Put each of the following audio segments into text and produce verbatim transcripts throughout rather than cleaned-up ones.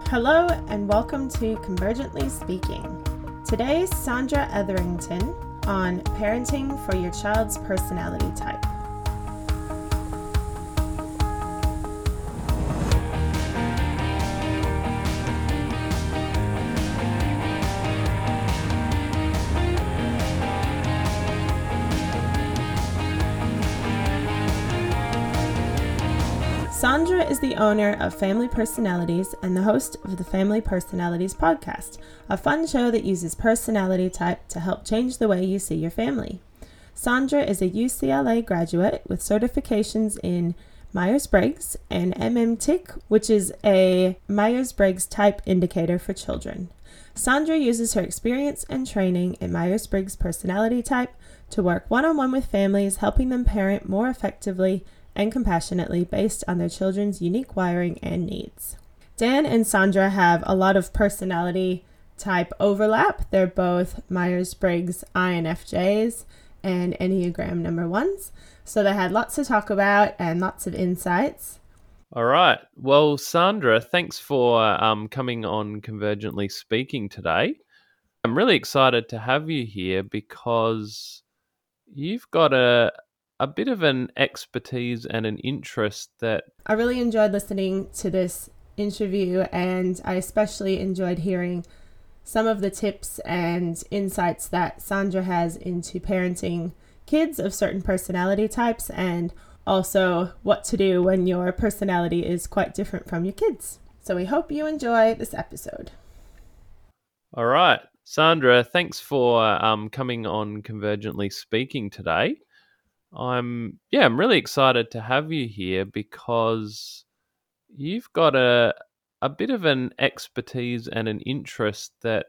Hello and welcome to Convergently Speaking. Today, Sandra Etherington on parenting for your child's personality type. Sandra is the owner of Family Personalities and the host of the Family Personalities podcast, a fun show that uses personality type to help change the way you see your family. Sandra is a U C L A graduate with certifications in Myers-Briggs and M M T I C, which is a Myers-Briggs type indicator for children. Sandra uses her experience and training in Myers-Briggs personality type to work one-on-one with families, helping them parent more effectively and compassionately based on their children's unique wiring and needs. Dan and Sandra have a lot of personality type overlap. They're both Myers-Briggs I N F Js and Enneagram number ones. So they had lots to talk about and lots of insights. All right. Well, Sandra, thanks for um, coming on Convergently Speaking today. I'm really excited to have you here because you've got a a bit of an expertise and an interest that... I really enjoyed listening to this interview, and I especially enjoyed hearing some of the tips and insights that Sandra has into parenting kids of certain personality types, and also what to do when your personality is quite different from your kids. So we hope you enjoy this episode. All right. Sandra, thanks for um, coming on Convergently Speaking today. I'm yeah, I'm really excited to have you here because you've got a a bit of an expertise and an interest that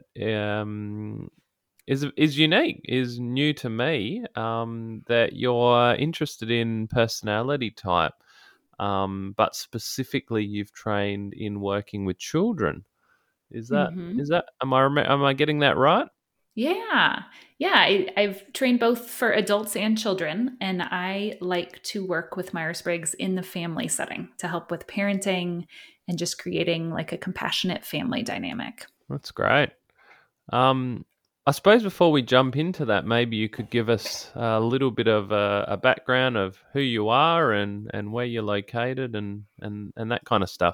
um, is is unique, is new to me. Um, that you're interested in personality type, um, but specifically you've trained in working with children. Is that Mm-hmm. is that am I am I getting that right? Yeah. Yeah. I, I've trained both for adults and children, and I like to work with Myers-Briggs in the family setting to help with parenting and just creating like a compassionate family dynamic. That's great. Um, I suppose before we jump into that, maybe you could give us a little bit of a, a background of who you are and, and where you're located and, and, and that kind of stuff.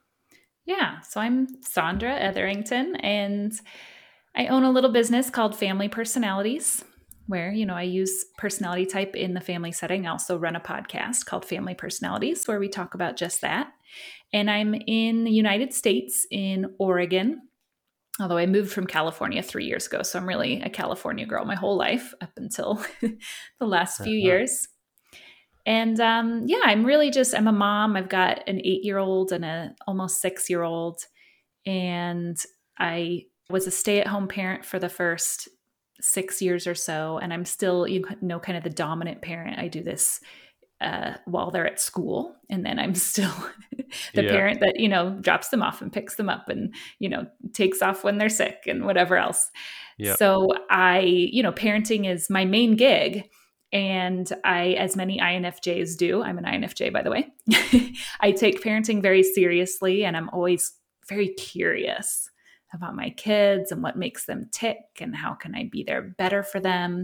Yeah. So I'm Sandra Etherington, and I own a little business called Family Personalities, where, you know, I use personality type in the family setting. I also run a podcast called Family Personalities, where we talk about just that. And I'm in the United States, in Oregon, although I moved from California three years ago. So I'm really a California girl my whole life up until the last few Uh-huh. years. And um, yeah, I'm really just, I'm a mom. I've got an eight-year-old and a almost six-year-old. And I was a stay-at-home parent for the first six years or so. And I'm still, you know, kind of the dominant parent. I do this uh, while they're at school. And then I'm still the Yeah. parent that, you know, drops them off and picks them up and, you know, takes off when they're sick and whatever else. Yeah. So I, you know, parenting is my main gig. And I, as many I N F Js do, I'm an I N F J, by the way, I take parenting very seriously, and I'm always very curious about my kids and what makes them tick and how can I be there better for them.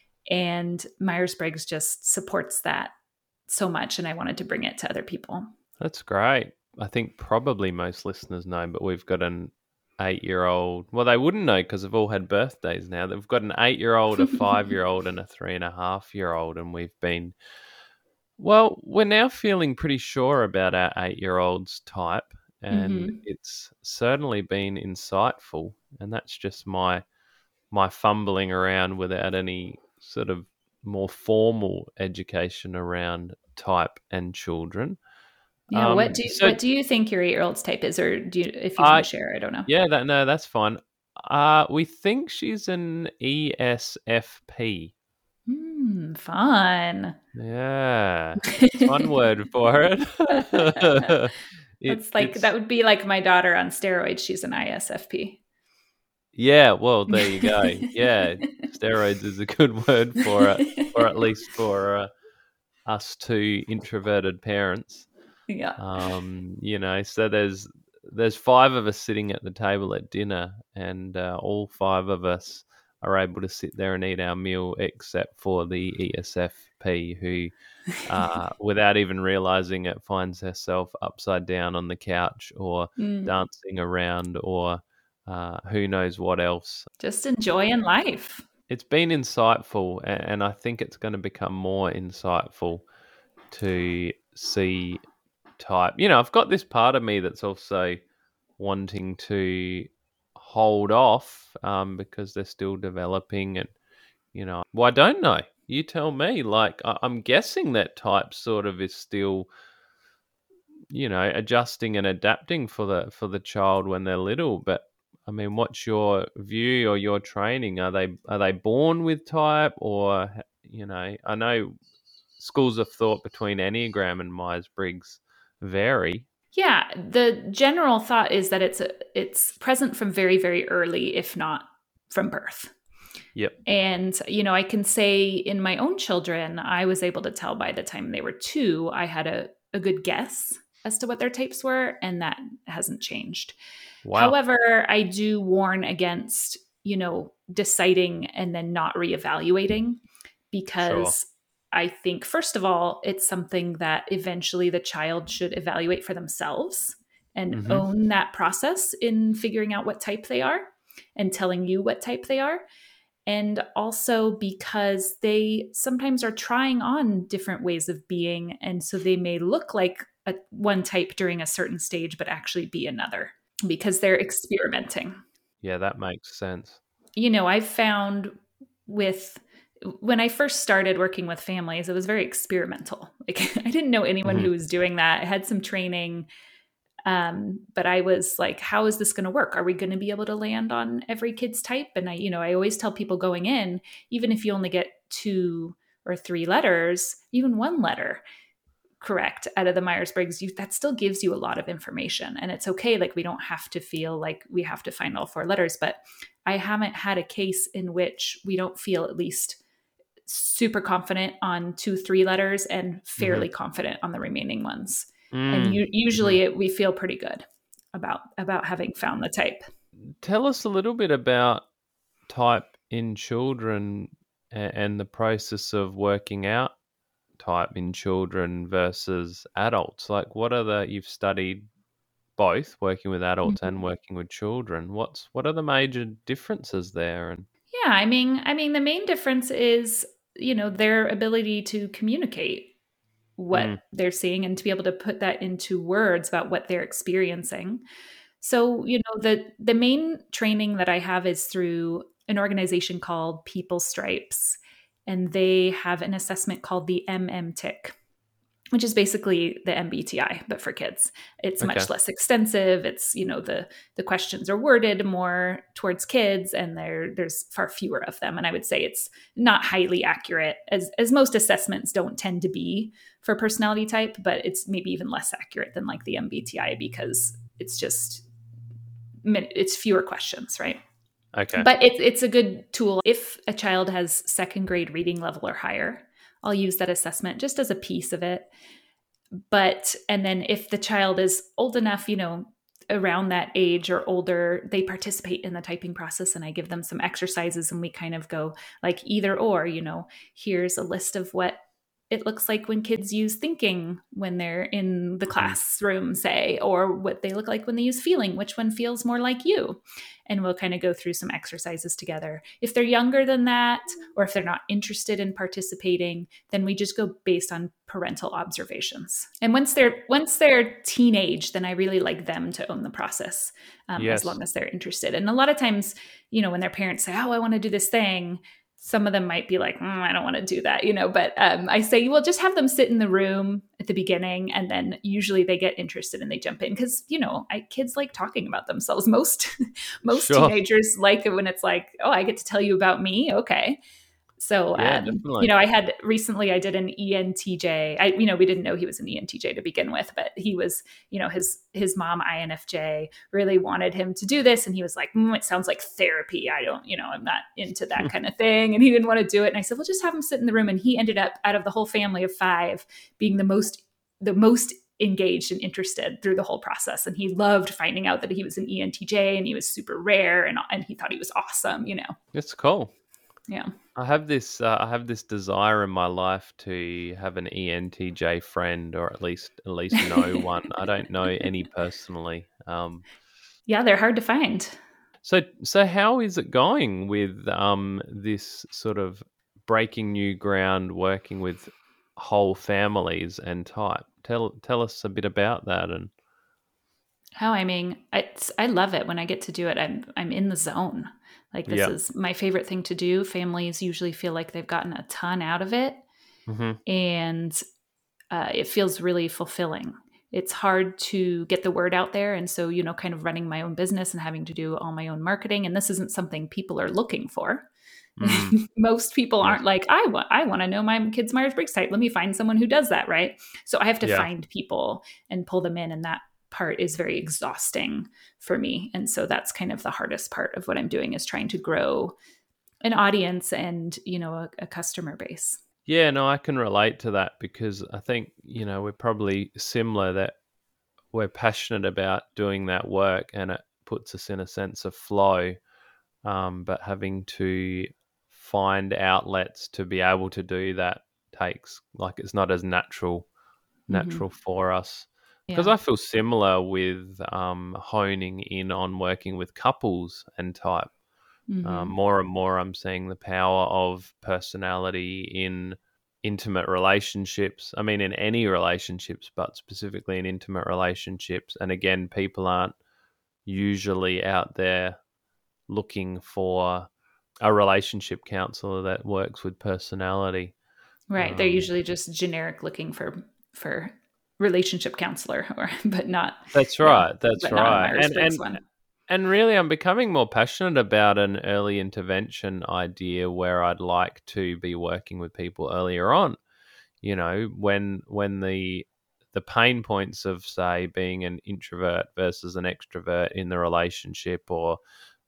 And Myers-Briggs just supports that so much, and I wanted to bring it to other people. That's great. I think probably most listeners know, but we've got an eight-year-old. Well, they wouldn't know because they've all had birthdays now. They've got an eight-year-old, a five-year-old, and a three-and-a-half-year-old, and we've been... Well, we're now feeling pretty sure about our eight-year-old's type, and Mm-hmm. it's certainly been insightful, and that's just my my fumbling around without any sort of more formal education around type and children. Yeah. Um, What do you, so what do you think your eight-year-old's type is, or do you, if you I want to share, I don't know. yeah, that no, that's fine. Uh, we think she's an E S F P. Hmm, fun. Yeah, it's one word for it. it That's like, it's that would be like my daughter on steroids. She's an I S F P. yeah. Well, there you go. Yeah, steroids is a good word for it, or at least for uh, us two introverted parents. Yeah. Um, you know, so there's there's five of us sitting at the table at dinner, and uh, all five of us are able to sit there and eat our meal, except for the E S F P, who, uh, without even realizing it, finds herself upside down on the couch or Mm. dancing around or uh, who knows what else. Just enjoying life. It's been insightful, a- and I think it's going to become more insightful to see type. You know, I've got this part of me that's also wanting to hold off um, because they're still developing, and you know, well, I don't know. You tell me. Like, I- I'm guessing that type sort of is still, you know, adjusting and adapting for the for the child when they're little. But I mean, what's your view or your training? Are they are they born with type, or you know, I know schools of thought between Enneagram and Myers-Briggs vary. Yeah, the general thought is that it's a, it's present from very, very early, if not from birth. Yep. And, you know, I can say in my own children, I was able to tell by the time they were two, I had a, a good guess as to what their types were, and that hasn't changed. Wow. However, I do warn against, you know, deciding and then not reevaluating, because Sure. I think, first of all, it's something that eventually the child should evaluate for themselves and Mhm. own that process in figuring out what type they are and telling you what type they are. And also because they sometimes are trying on different ways of being. And so they may look like a, one type during a certain stage, but actually be another because they're experimenting. Yeah, that makes sense. You know, I've found with when I first started working with families, it was very experimental. Like I didn't know anyone Mhm. who was doing that. I had some training, um, but I was like, how is this going to work? Are we going to be able to land on every kid's type? And I, you know, I always tell people going in, even if you only get two or three letters, even one letter correct out of the Myers-Briggs, you, that still gives you a lot of information. And it's okay. Like we don't have to feel like we have to find all four letters, but I haven't had a case in which we don't feel at least super confident on two, three letters and fairly mm-hmm. confident on the remaining ones. Mm. And you, usually mm-hmm. it, we feel pretty good about, about having found the type. Tell us a little bit about type in children and, and the process of working out type in children versus adults. Like what are the, you've studied both working with adults mm-hmm. and working with children. What's, what are the major differences there? And yeah, I mean, I mean, the main difference is, you know, their ability to communicate what mm. they're seeing and to be able to put that into words about what they're experiencing. So, you know, the the main training that I have is through an organization called People Stripes, and they have an assessment called the M M T I C, which is basically the M B T I, but for kids. It's okay. much less extensive. It's, you know, the the questions are worded more towards kids, and there there's far fewer of them. And I would say it's not highly accurate, as as most assessments don't tend to be for personality type, but it's maybe even less accurate than like the M B T I because it's just, it's fewer questions, right? Okay. But it's it's a good tool. If a child has second grade reading level or higher, I'll use that assessment just as a piece of it. But, and then if the child is old enough, you know, around that age or older, they participate in the typing process, and I give them some exercises, and we kind of go like either or, you know, here's a list of what it looks like when kids use thinking when they're in the classroom, say, or what they look like when they use feeling, which one feels more like you. And we'll kind of go through some exercises together. If they're younger than that, or if they're not interested in participating, then we just go based on parental observations. And once they're once they're teenage, then I really like them to own the process, um, yes. as long as they're interested. And a lot of times, you know, when their parents say, oh, I want to do this thing, some of them might be like, mm, I don't want to do that, you know, but um, I say, well, just have them sit in the room at the beginning, and then usually they get interested and they jump in because, you know, I, kids like talking about themselves. Most, most sure. teenagers like it when it's like, oh, I get to tell you about me. Okay. So, yeah, um, you know, I had recently, I did an E N T J. I, you know, we didn't know he was an E N T J to begin with, but he was, you know, his, his mom, I N F J, really wanted him to do this. And he was like, mm, it sounds like therapy. I don't, you know, I'm not into that kind of thing. And he didn't want to do it. And I said, well, just have him sit in the room. And he ended up, out of the whole family of five, being the most, the most engaged and interested through the whole process. And he loved finding out that he was an E N T J and he was super rare, and, and he thought he was awesome, you know. It's cool. Yeah. I have this uh, I have this desire in my life to have an E N T J friend, or at least at least know one. I don't know any personally. Um, yeah, they're hard to find. So so how is it going with um, this sort of breaking new ground, working with whole families and type? Tell tell us a bit about that. And Oh, I mean, it's, I love it when I get to do it. I'm I'm in the zone. Like, this Yeah. is my favorite thing to do. Families usually feel like they've gotten a ton out of it, Mhm. and uh, it feels really fulfilling. It's hard to get the word out there. And so, you know, kind of running my own business and having to do all my own marketing. And this isn't something people are looking for. Mm. Most people Yes. aren't like, I want, I want to know my kid's Myers-Briggs type. Let me find someone who does that, right? So I have to Yeah. find people and pull them in. And that part is very exhausting for me. And so that's kind of the hardest part of what I'm doing, is trying to grow an audience and, you know, a, a customer base. Yeah, no, I can relate to that, because I think, you know, we're probably similar, that we're passionate about doing that work and it puts us in a sense of flow, um, but having to find outlets to be able to do that takes, like, it's not as natural natural for us. Because Yeah. I feel similar with um, honing in on working with couples and type. Mhm. Um, more and more, I'm seeing the power of personality in intimate relationships. I mean, in any relationships, but specifically in intimate relationships. And again, people aren't usually out there looking for a relationship counselor that works with personality. Right. They're Um, usually just generic looking for for relationship counselor, or but not That's yeah, right. That's but not a right. And Myers-Briggs and one. and really, I'm becoming more passionate about an early intervention idea where I'd like to be working with people earlier on. You know, when when the the pain points of, say, being an introvert versus an extrovert in the relationship, or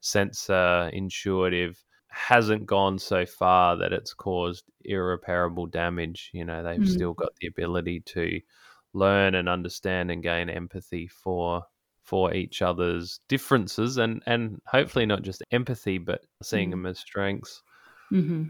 sensor intuitive, hasn't gone so far that it's caused irreparable damage. You know, they've Mm. still got the ability to learn and understand and gain empathy for for each other's differences, and and hopefully not just empathy, but seeing Mm. them as strengths. hmm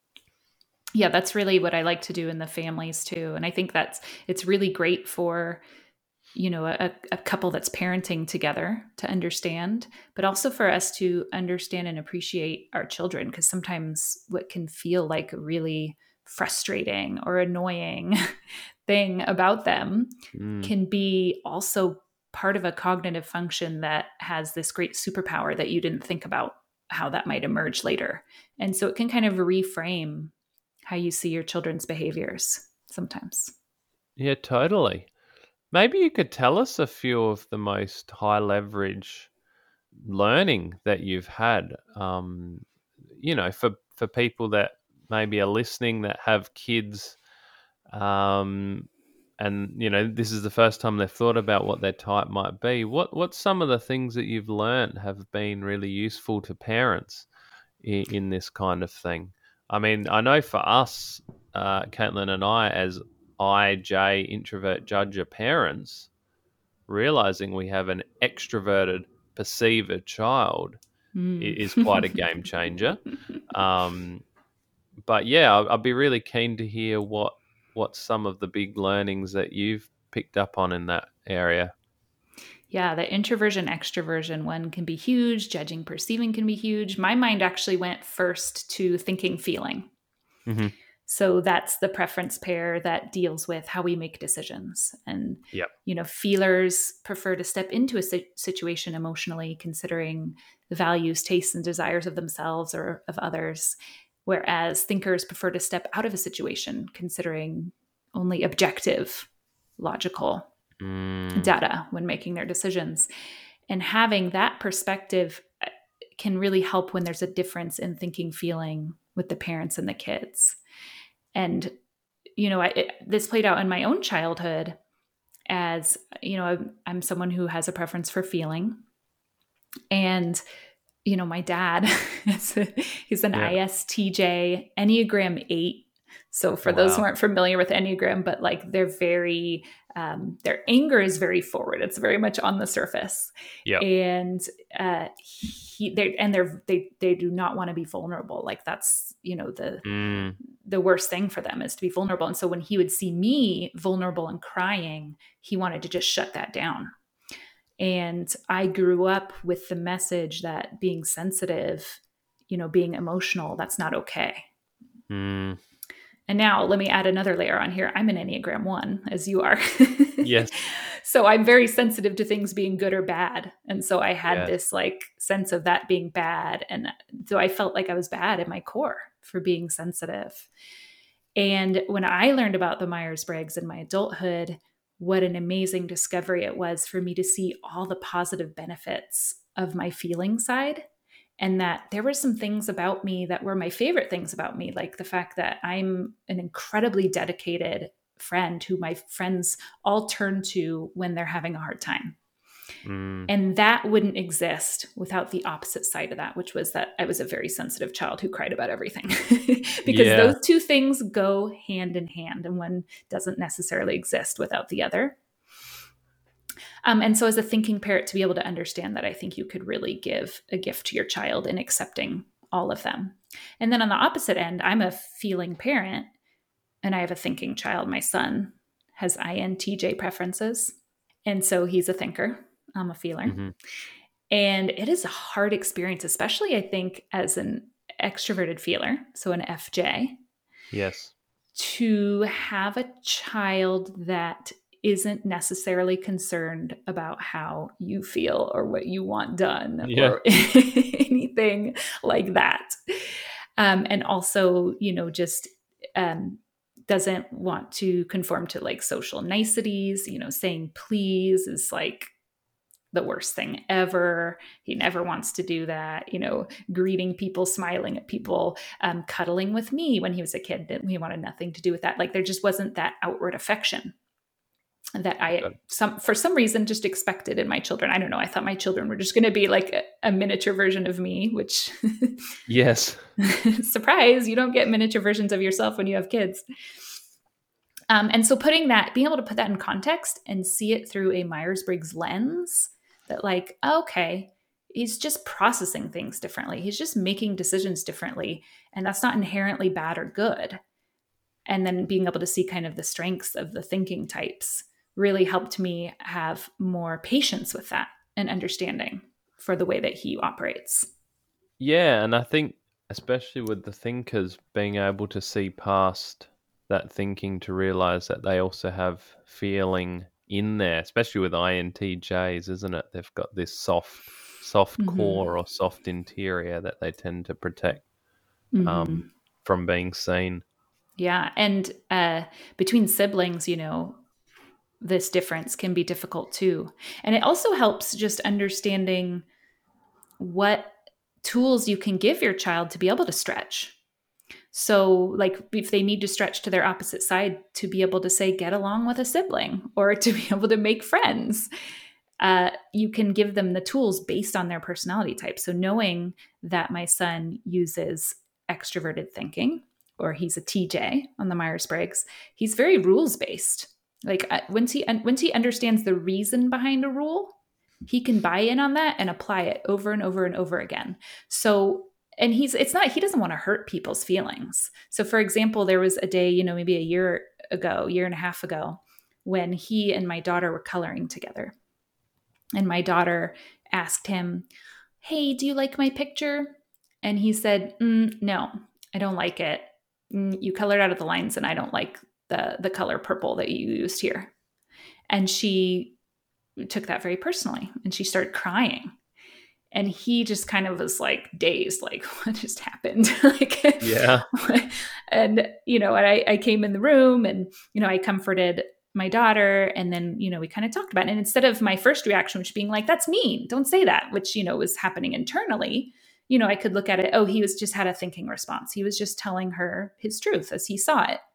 Yeah, that's really what I like to do in the families too. And I think that's, it's really great for, you know, a, a couple that's parenting together to understand, but also for us to understand and appreciate our children. Because sometimes what can feel like a really frustrating or annoying thing about them Mm. can be also part of a cognitive function that has this great superpower that you didn't think about how that might emerge later. And so it can kind of reframe how you see your children's behaviors sometimes. Yeah, totally. Maybe you could tell us a few of the most high leverage learning that you've had, um, you know, for, for people that maybe are listening that have kids, um, and, you know, this is the first time they've thought about what their type might be. What What's some of the things that you've learned have been really useful to parents in, in this kind of thing? I mean, I know for us, uh, Caitlin and I, as I J introvert judger parents, realizing we have an extroverted perceiver child Mm. is quite a game changer. Um, but yeah, I'd be really keen to hear what what some of the big learnings that you've picked up on in that area. Yeah, the introversion extroversion one can be huge. Judging perceiving can be huge. My mind actually went first to thinking feeling. Mm-hmm. So that's the preference pair that deals with how we make decisions. And, Yep. you know, feelers prefer to step into a si- situation emotionally, considering the values, tastes, and desires of themselves or of others. Whereas thinkers prefer to step out of a situation, considering only objective, logical Mm. data when making their decisions. And having that perspective can really help when there's a difference in thinking, feeling with the parents and the kids. And, you know, I, it, this played out in my own childhood as, you know, I'm, I'm someone who has a preference for feeling. And, you know, my dad, is a, he's an Yeah. I S T J, Enneagram eight. So for those who Wow. aren't familiar with Enneagram, but like they're very, um, their anger is very forward. It's very much on the surface. Yep. And uh, he, they and they're they they do not want to be vulnerable. Like that's, you know, the Mm. the worst thing for them is to be vulnerable. And so when he would see me vulnerable and crying, he wanted to just shut that down. And I grew up with the message that being sensitive, you know, being emotional, that's not okay. Mm. And now let me add another layer on here. I'm an Enneagram one, as you are. Yes. So I'm very sensitive to things being good or bad. And so I had Yes. this like sense of that being bad. And so I felt like I was bad at my core for being sensitive. And when I learned about the Myers-Briggs in my adulthood, what an amazing discovery it was for me to see all the positive benefits of my feeling side. And that there were some things about me that were my favorite things about me, like the fact that I'm an incredibly dedicated friend who my friends all turn to when they're having a hard time. Mm. And that wouldn't exist without the opposite side of that, which was that I was a very sensitive child who cried about everything. Because Yeah. those two things go hand in hand, and one doesn't necessarily exist without the other. Um, and so as a thinking parent, to be able to understand that, I think you could really give a gift to your child in accepting all of them. And then on the opposite end, I'm a feeling parent and I have a thinking child. My son has I N T J preferences. And so he's a thinker. I'm a feeler. Mm-hmm. And it is a hard experience, especially I think as an extroverted feeler, so an F J, Yes. to have a child that isn't necessarily concerned about how you feel or what you want done Yeah. or anything like that. Um, and also, you know, just um, doesn't want to conform to like social niceties. You know, saying please is like the worst thing ever. He never wants to do that. You know, greeting people, smiling at people, um, cuddling with me when he was a kid. He wanted nothing to do with that. Like there just wasn't that outward affection that I, Good. some for some reason, just expected in my children. I don't know. I thought my children were just going to be like a, a miniature version of me, which Yes. surprise, you don't get miniature versions of yourself when you have kids. Um, and so putting that, being able to put that in context and see it through a Myers-Briggs lens, that like, okay, he's just processing things differently. He's just making decisions differently. And that's not inherently bad or good. And then being able to see kind of the strengths of the thinking types really helped me have more patience with that and understanding for the way that he operates. Yeah, and I think especially with the thinkers, being able to see past that thinking to realize that they also have feeling in there, especially with I N T Js, isn't it? They've got this soft, soft Mm-hmm. core or soft interior that they tend to protect Mm-hmm. um, from being seen. Yeah. And uh, between siblings, you know, this difference can be difficult too. And it also helps just understanding what tools you can give your child to be able to stretch. So like if they need to stretch to their opposite side, to be able to say, get along with a sibling, or to be able to make friends, uh, you can give them the tools based on their personality type. So knowing that my son uses extroverted thinking, or he's a T J on the Myers-Briggs, he's very rules-based. Like uh, once he once he understands the reason behind a rule, he can buy in on that and apply it over and over and over again. So, and he's it's not he doesn't want to hurt people's feelings. So, for example, there was a day, you know, maybe a year ago, year and a half ago, when he and my daughter were coloring together, and my daughter asked him, "Hey, do you like my picture?" And he said, mm, "No, I don't like it. Mm, you colored out of the lines, and I don't like the the color purple that you used here." And she took that very personally, and she started crying. And he just kind of was like dazed, like, what just happened? Like, Yeah. And, you know, and I, I came in the room and, you know, I comforted my daughter, and then, you know, we kind of talked about it. And instead of my first reaction, which being like, that's mean, don't say that, which, you know, was happening internally, you know, I could look at it, oh, he was just had a thinking response. He was just telling her his truth as he saw it.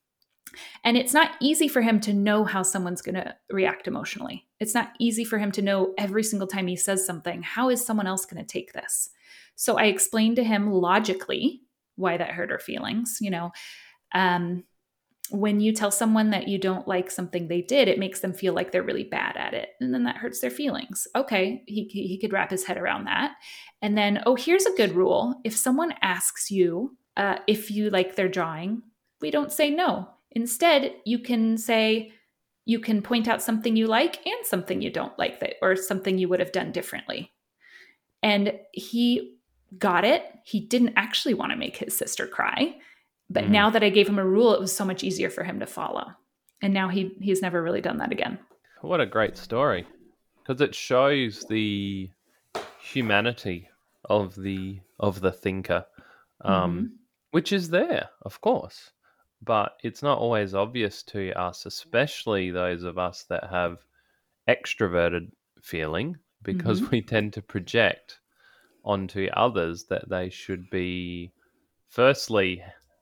And it's not easy for him to know how someone's going to react emotionally. It's not easy for him to know every single time he says something, how is someone else going to take this? So I explained to him logically why that hurt her feelings. You know, Um, when you tell someone that you don't like something they did, it makes them feel like they're really bad at it. And then that hurts their feelings. Okay, he, he could wrap his head around that. And then, oh, here's a good rule. If someone asks you uh, if you like their drawing, we don't say no. Instead, you can say, you can point out something you like and something you don't like, that, or something you would have done differently. And he got it. He didn't actually want to make his sister cry. But mm. now that I gave him a rule, it was so much easier for him to follow. And now he he's never really done that again. What a great story. Because it shows the humanity of the of the thinker, um, mm-hmm. which is there, of course. But it's not always obvious to us, especially those of us that have extroverted feeling, because mm-hmm. we tend to project onto others that they should be, firstly,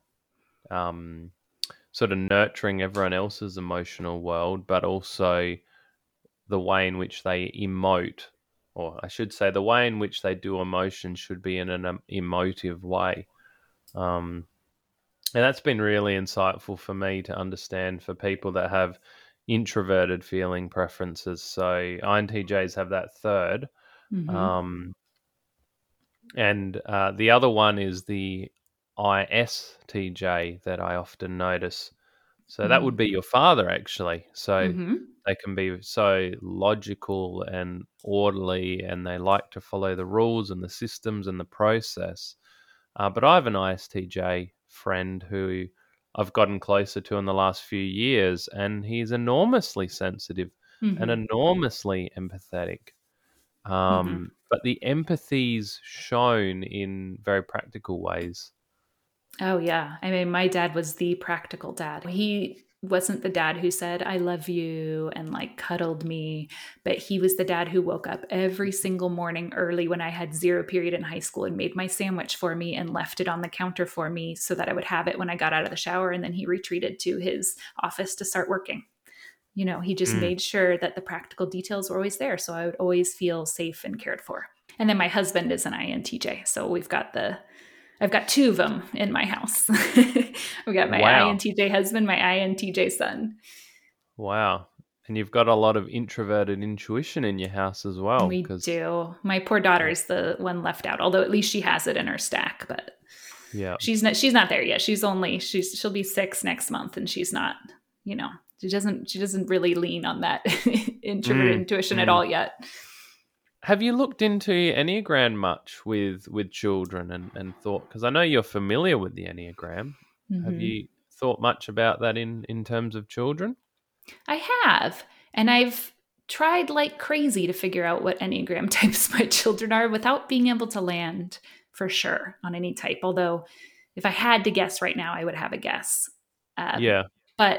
um, sort of nurturing everyone else's emotional world, but also the way in which they emote, or I should say the way in which they do emotion should be in an emotive way. Um, and that's been really insightful for me to understand for people that have introverted feeling preferences. So I N T Js have that third. Mm-hmm. Um, and uh, the other one is the I S T J that I often notice. So mm-hmm. that would be your father, actually. So mm-hmm. they can be so logical and orderly, and they like to follow the rules and the systems and the process. Uh, but I have an I S T J friend who I've gotten closer to in the last few years, and he's enormously sensitive mm-hmm. and enormously empathetic. Um, mm-hmm. But the empathy's shown in very practical ways. Oh, yeah. I mean, my dad was the practical dad. He wasn't the dad who said, I love you, and like cuddled me, but he was the dad who woke up every single morning early when I had zero period in high school and made my sandwich for me and left it on the counter for me so that I would have it when I got out of the shower. And then he retreated to his office to start working. You know, he just mm. made sure that the practical details were always there. So I would always feel safe and cared for. And then my husband is an I N T J. So we've got the I've got two of them in my house. I've got my wow. I N T J husband, my I N T J son. Wow. And you've got a lot of introverted intuition in your house as well. We cause... do. My poor daughter is the one left out, although at least she has it in her stack. But yeah, she's not. She's not there yet. She's only. She's. She'll be six next month, and she's not. You know, she doesn't. She doesn't really lean on that introverted mm, intuition mm. at all yet. Have you looked into Enneagram much with, with children and, and thought, because I know you're familiar with the Enneagram, mm-hmm. have you thought much about that in, in terms of children? I have. And I've tried like crazy to figure out what Enneagram types my children are without being able to land for sure on any type. Although if I had to guess right now, I would have a guess. Um, yeah. But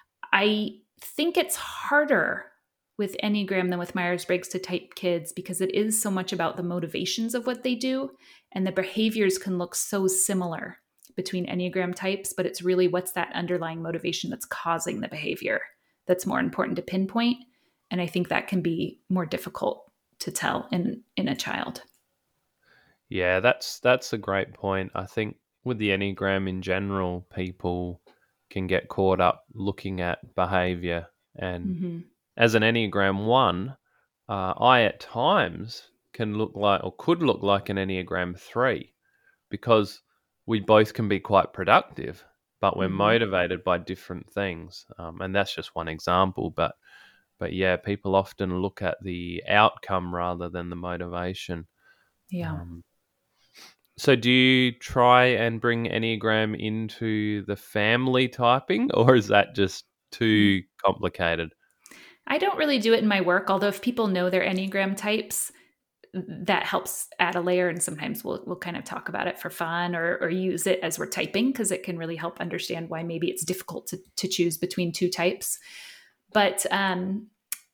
I think it's harder with Enneagram than with Myers-Briggs to type kids because it is so much about the motivations of what they do, and the behaviors can look so similar between Enneagram types, but it's really what's that underlying motivation that's causing the behavior that's more important to pinpoint. And I think that can be more difficult to tell in, in a child. Yeah, that's that's a great point. I think with the Enneagram in general, people can get caught up looking at behavior, and mm-hmm. as an Enneagram one, uh, I at times can look like, or could look like an Enneagram three, because we both can be quite productive, but we're mm-hmm. motivated by different things. Um, and that's just one example. But, but yeah, people often look at the outcome rather than the motivation. Yeah. Um, so do you try and bring Enneagram into the family typing, or is that just too complicated? I don't really do it in my work, although if people know their Enneagram types, that helps add a layer. And sometimes we'll we'll kind of talk about it for fun or or use it as we're typing, because it can really help understand why maybe it's difficult to, to choose between two types. But um,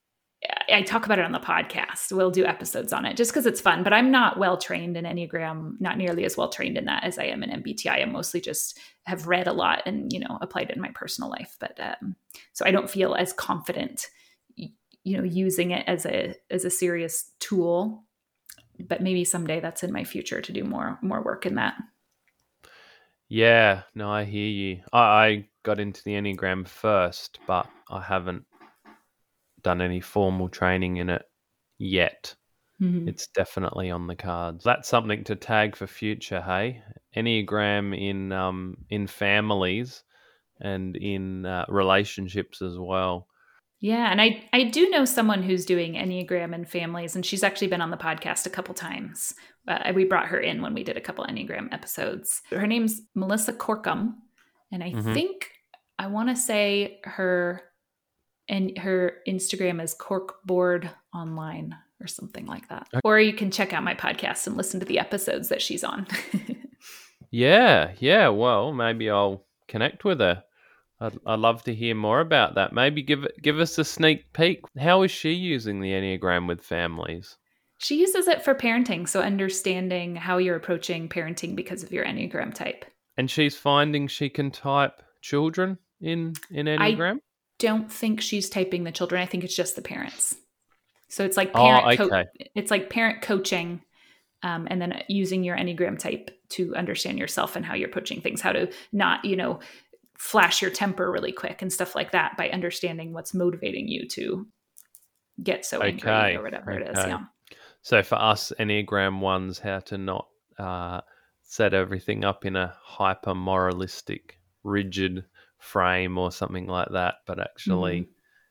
I talk about it on the podcast. We'll do episodes on it just because it's fun. But I'm not well trained in Enneagram, not nearly as well trained in that as I am in M B T I. I mostly just have read a lot and, you know, applied it in my personal life. But um, so I don't feel as confident, you know, using it as a as a serious tool. But maybe someday that's in my future to do more more work in that. Yeah, no, I hear you. I, I got into the Enneagram first, but I haven't done any formal training in it yet. Mm-hmm. It's definitely on the cards. That's something to tag for future, hey? Enneagram in um in families and in uh, relationships as well. Yeah, and I I do know someone who's doing Enneagram in families, and she's actually been on the podcast a couple times. Uh, we brought her in when we did a couple Enneagram episodes. Her name's Melissa Corkum, and I Mhm. think I want to say her and her Instagram is Corkboard Online or something like that. Okay. Or you can check out my podcast and listen to the episodes that she's on. Yeah, yeah. Well, maybe I'll connect with her. I'd, I'd love to hear more about that. Maybe give give us a sneak peek. How is she using the Enneagram with families? She uses it for parenting, so understanding how you're approaching parenting because of your Enneagram type. And she's finding she can type children in, in Enneagram? I don't think she's typing the children. I think it's just the parents. So it's like Oh, parent co- okay. it's like parent coaching, um, and then using your Enneagram type to understand yourself and how you're approaching things, how to not, you know, flash your temper really quick and stuff like that by understanding what's motivating you to get so angry Okay, or whatever it is. okay. Yeah. So for us Enneagram ones, how to not uh, set everything up in a hyper moralistic, rigid frame or something like that, but actually,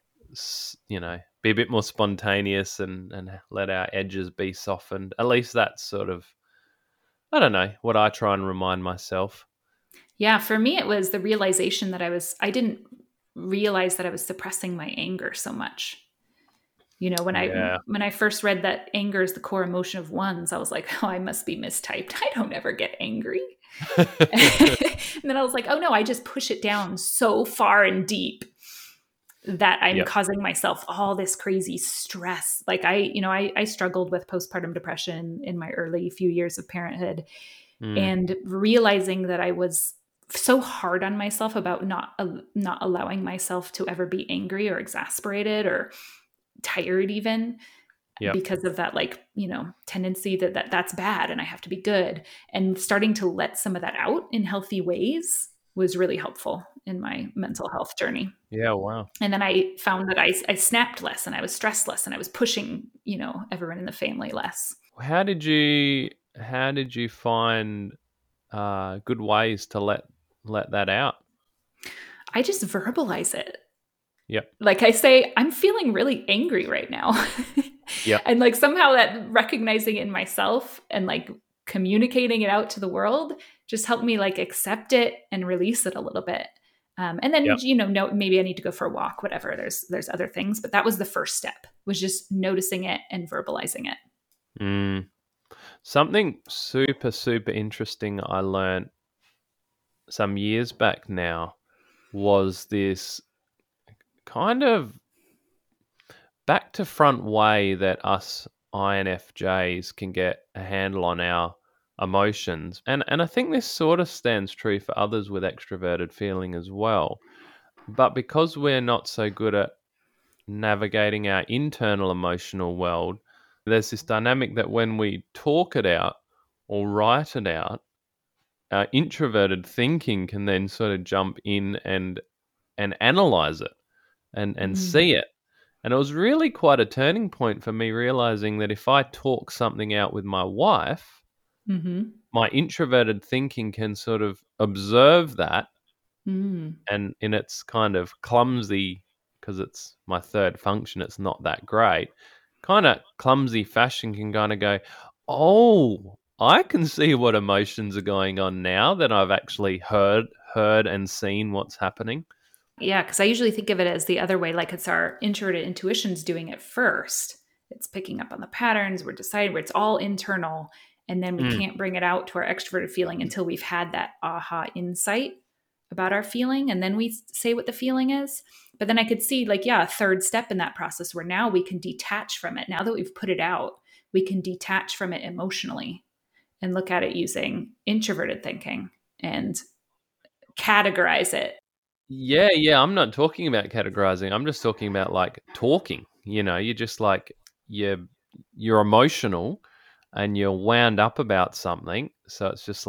s you know, be a bit more spontaneous and, and let our edges be softened. At least that's sort of, I don't know, what I try and remind myself. Yeah, for me, it was the realization that I was, I didn't realize that I was suppressing my anger so much. You know, when Yeah. I when I first read that anger is the core emotion of ones, I was like, oh, I must be mistyped. I don't ever get angry. And then I was like, oh no, I just push it down so far and deep that I'm Yep. causing myself all this crazy stress. Like I, you know, I, I struggled with postpartum depression in my early few years of parenthood, Mm. and realizing that I was so hard on myself about not uh, not allowing myself to ever be angry or exasperated or tired even, Yep. because of that, like, you know, tendency that, that that's bad and I have to be good, and starting to let some of that out in healthy ways was really helpful in my mental health journey. Yeah, wow. And then I found that I, I snapped less and I was stressed less and I was pushing, you know, everyone in the family less. How did you how did you find uh, good ways to let let that out? I just verbalize it. Yep. Like I say, I'm feeling really angry right now. Yep. And like somehow that recognizing it in myself and like communicating it out to the world just helped me like accept it and release it a little bit. Um, and then, Yep. you know, no, maybe I need to go for a walk, whatever. There's, there's other things, but that was the first step, was just noticing it and verbalizing it. Mm. Something super, super interesting I learned some years back now was this kind of back to front way that us I N F Js can get a handle on our emotions. And and I think this sort of stands true for others with extroverted feeling as well. But because we're not so good at navigating our internal emotional world, there's this dynamic that when we talk it out or write it out, our introverted thinking can then sort of jump in and and analyze it and and Mm. see it. And it was really quite a turning point for me, realizing that if I talk something out with my wife, Mm-hmm. my introverted thinking can sort of observe that, Mm. and in its kind of clumsy, because it's my third function, it's not that great, kind of clumsy fashion can kind of go, oh, I can see what emotions are going on now that I've actually heard, heard and seen what's happening. Yeah, because I usually think of it as the other way, like it's our introverted intuition's doing it first. It's picking up on the patterns, we're deciding where it's all internal, and then we Mm. can't bring it out to our extroverted feeling until we've had that aha insight about our feeling, and then we say what the feeling is. But then I could see, like, yeah, a third step in that process where now we can detach from it. Now that we've put it out, we can detach from it emotionally and look at it using introverted thinking and categorize it. Yeah, yeah. I'm not talking about categorizing. I'm just talking about like talking. You know, you're just like you're you're emotional and you're wound up about something. So it's just like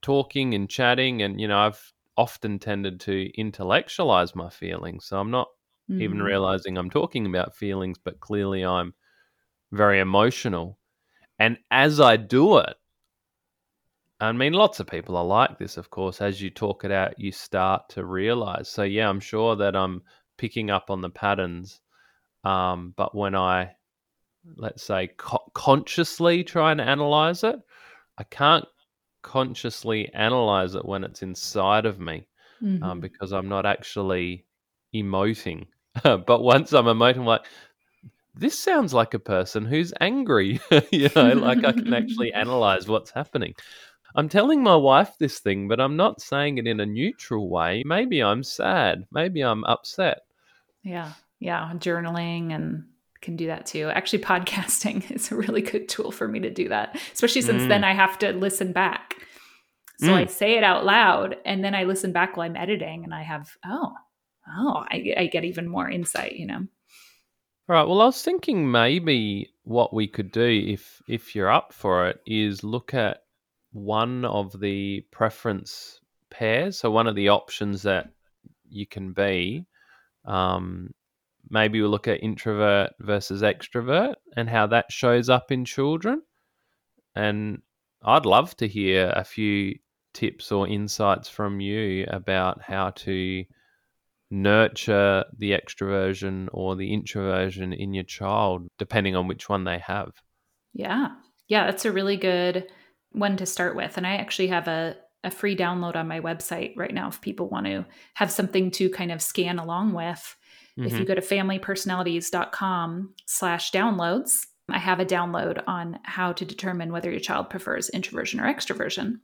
talking and chatting, and, you know, I've often tended to intellectualize my feelings. So I'm not mm-hmm. even realizing I'm talking about feelings, but clearly I'm very emotional. And as I do it, I mean, lots of people are like this, of course. As you talk it out, you start to realize. So, yeah, I'm sure that I'm picking up on the patterns. Um, but when I, let's say, co- consciously try and analyze it, I can't consciously analyze it when it's inside of me mm-hmm. um, because I'm not actually emoting. But once I'm emoting, I'm like, this sounds like a person who's angry. You know, like I can actually analyze what's happening. I'm telling my wife this thing, but I'm not saying it in a neutral way. Maybe I'm sad. Maybe I'm upset. Yeah. Yeah. Journaling and can do that too. Actually, podcasting is a really good tool for me to do that, especially since mm. then I have to listen back. So mm. I say it out loud and then I listen back while I'm editing and I have, oh, oh, I, I get even more insight, you know? All right. Well, I was thinking maybe what we could do if, if you're up for it is look at one of the preference pairs. So one of the options that you can be, um, maybe we'll look at introvert versus extrovert and how that shows up in children. And I'd love to hear a few tips or insights from you about how to nurture the extroversion or the introversion in your child, depending on which one they have. Yeah. Yeah, that's a really good one to start with. And I actually have a, a free download on my website right now if people want to have something to kind of scan along with. Mm-hmm. If you go to familypersonalities.com slash downloads, I have a download on how to determine whether your child prefers introversion or extroversion.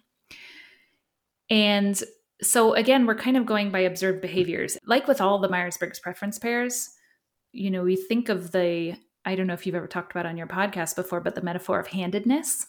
And so again, we're kind of going by observed behaviors. Like with all the Myers-Briggs preference pairs, you know, we think of the, I don't know if you've ever talked about on your podcast before, but the metaphor of handedness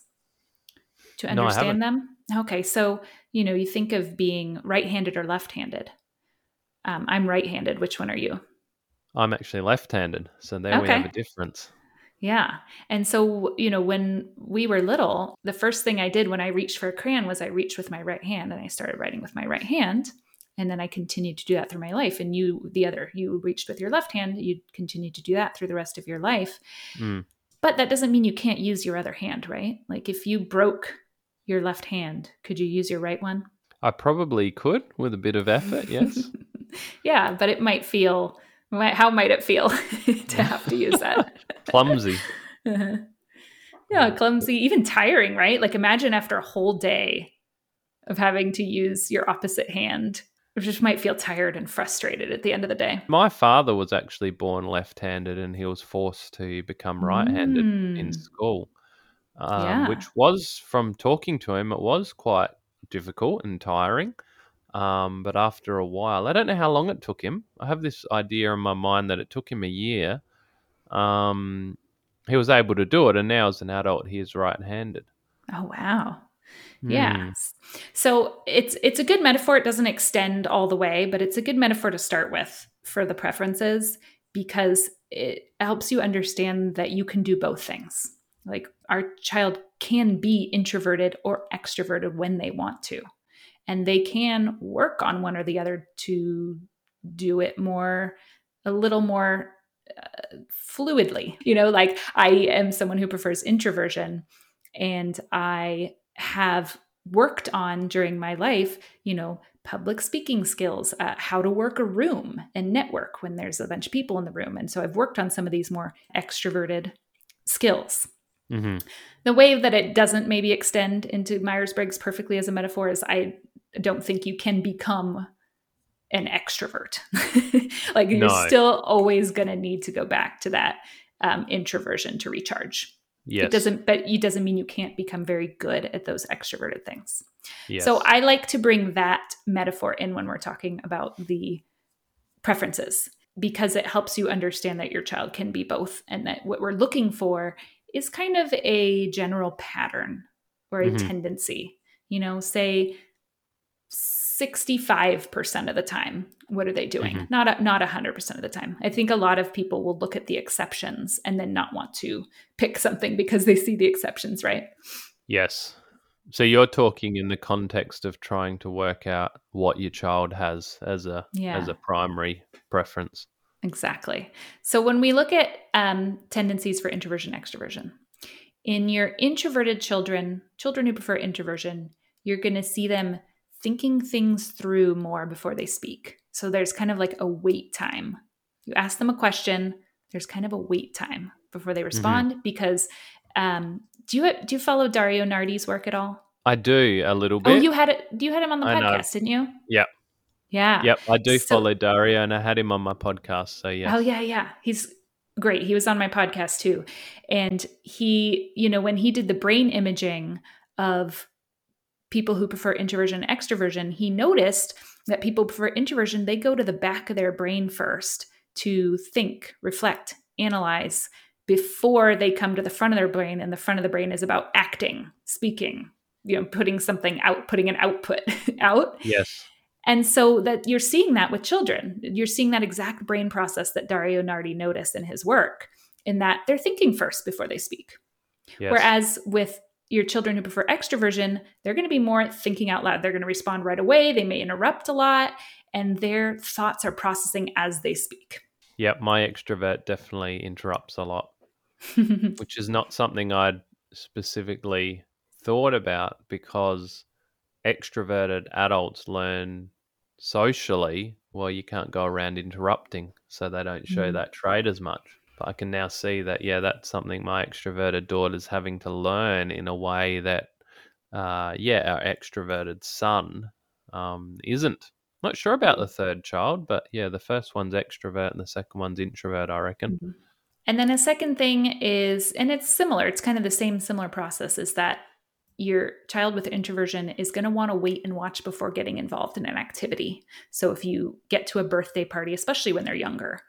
to understand no, them. Okay. So, you know, you think of being right-handed or left-handed. Um, I'm right-handed. Which one are you? I'm actually left-handed. So there okay. we have a difference. Yeah. And so, you know, when we were little, the first thing I did when I reached for a crayon was I reached with my right hand and I started writing with my right hand. And then I continued to do that through my life. And you, the other, you reached with your left hand, you continue to do that through the rest of your life. Mm. But that doesn't mean you can't use your other hand, right? Like if you broke your left hand, could you use your right one? I probably could with a bit of effort, yes. Yeah, but it might feel, how might it feel to have to use that? Clumsy. Uh-huh. Yeah, clumsy, even tiring, right? Like imagine after a whole day of having to use your opposite hand, which just might feel tired and frustrated at the end of the day. My father was actually born left-handed and he was forced to become right-handed mm. in school, um, yeah. which was, from talking to him, it was quite difficult and tiring. Um, but after a while, I don't know how long it took him. I have this idea in my mind that it took him a year. Um, he was able to do it, and now as an adult, he is right-handed. Oh, wow. Mm. Yeah. So it's it's a good metaphor. It doesn't extend all the way, but it's a good metaphor to start with for the preferences because it helps you understand that you can do both things. Like our child can be introverted or extroverted when they want to. And they can work on one or the other to do it more, a little more uh, fluidly. You know, like I am someone who prefers introversion and I have worked on during my life, you know, public speaking skills, uh, how to work a room and network when there's a bunch of people in the room. And so I've worked on some of these more extroverted skills. Mm-hmm. The way that it doesn't maybe extend into Myers-Briggs perfectly as a metaphor is I don't think you can become an extrovert. Like no. You're still always going to need to go back to that um, introversion to recharge. Yes. It doesn't, but it doesn't mean you can't become very good at those extroverted things. Yes. So I like to bring that metaphor in when we're talking about the preferences because it helps you understand that your child can be both and that what we're looking for is kind of a general pattern or a mm-hmm. tendency. You know, say sixty-five percent of the time, what are they doing? Mm-hmm. Not a, not one hundred percent of the time. I think a lot of people will look at the exceptions and then not want to pick something because they see the exceptions, right? Yes. So you're talking in the context of trying to work out what your child has as a Yeah. as a primary preference. Exactly. So when we look at um, tendencies for introversion, extroversion, in your introverted children, children who prefer introversion, you're going to see them thinking things through more before they speak. So there's kind of like a wait time. You ask them a question, there's kind of a wait time before they respond mm-hmm. because um, do you do you follow Dario Nardi's work at all? I do a little bit. Oh, you had it. You had him on the I podcast, know. didn't you? Yep. Yeah. Yep. I do so, follow Dario, and I had him on my podcast. So yeah. Oh yeah, yeah. He's great. He was on my podcast too, and he, you know, when he did the brain imaging of people who prefer introversion and extroversion, he noticed that people prefer introversion. They go to the back of their brain first to think, reflect, analyze before they come to the front of their brain. And the front of the brain is about acting, speaking, you know, putting something out, putting an output out. Yes. And so that you're seeing that with children. You're seeing that exact brain process that Dario Nardi noticed in his work, in that they're thinking first before they speak. Yes. Whereas with your children who prefer extroversion, they're going to be more thinking out loud. They're going to respond right away. They may interrupt a lot, and their thoughts are processing as they speak. Yep, my extrovert definitely interrupts a lot, which is not something I'd specifically thought about, because extroverted adults learn socially, well, you can't go around interrupting, so they don't show mm-hmm. that trait as much. But I can now see that, yeah, that's something my extroverted daughter's having to learn in a way that, uh, yeah, our extroverted son um, isn't. Not sure about the third child, but yeah, the first one's extrovert and the second one's introvert, I reckon. Mm-hmm. And then a second thing is, and it's similar, it's kind of the same similar process, is that your child with introversion is going to want to wait and watch before getting involved in an activity. So if you get to a birthday party, especially when they're younger,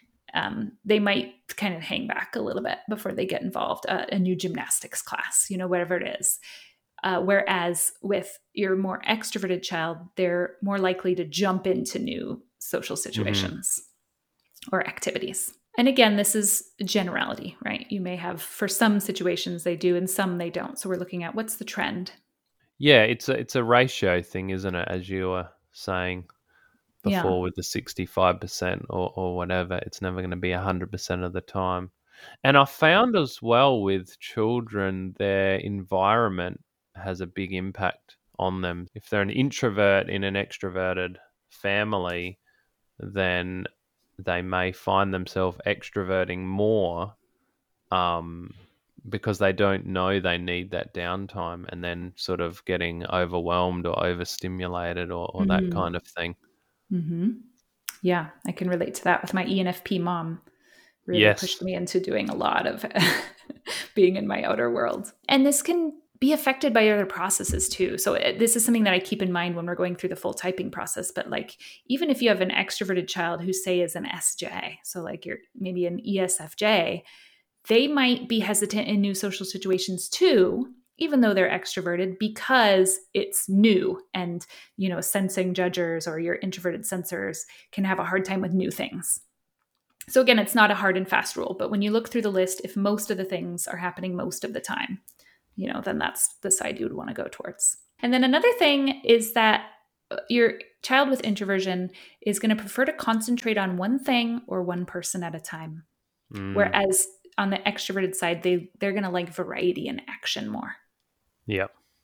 um, they might kind of hang back a little bit before they get involved. Uh, a new gymnastics class, you know, whatever it is. Uh, whereas with your more extroverted child, they're more likely to jump into new social situations mm-hmm. or activities. And again, this is generality, right? You may have, for some situations they do and some they don't. So we're looking at what's the trend. Yeah, it's a, it's a ratio thing, isn't it? As you were saying before, yeah. with the sixty-five percent or, or whatever, it's never going to be one hundred percent of the time. And I found as well with children, their environment has a big impact on them. If they're an introvert in an extroverted family, then they may find themselves extroverting more um, because they don't know they need that downtime, and then sort of getting overwhelmed or overstimulated or, or mm-hmm. that kind of thing. Mm-hmm. Yeah, I can relate to that with my E N F P mom. Really yes. pushed me into doing a lot of being in my outer world. And this can be affected by other processes too. So it, this is something that I keep in mind when we're going through the full typing process. But like, even if you have an extroverted child who say is an S J, so like you're maybe an E S F J, they might be hesitant in new social situations too, even though they're extroverted, because it's new, and, you know, sensing judgers or your introverted sensors can have a hard time with new things. So again, it's not a hard and fast rule, but when you look through the list, if most of the things are happening most of the time, you know, then that's the side you would want to go towards. And then another thing is that your child with introversion is going to prefer to concentrate on one thing or one person at a time. Mm. Whereas on the extroverted side, they, they're going to like variety and action more. Yeah.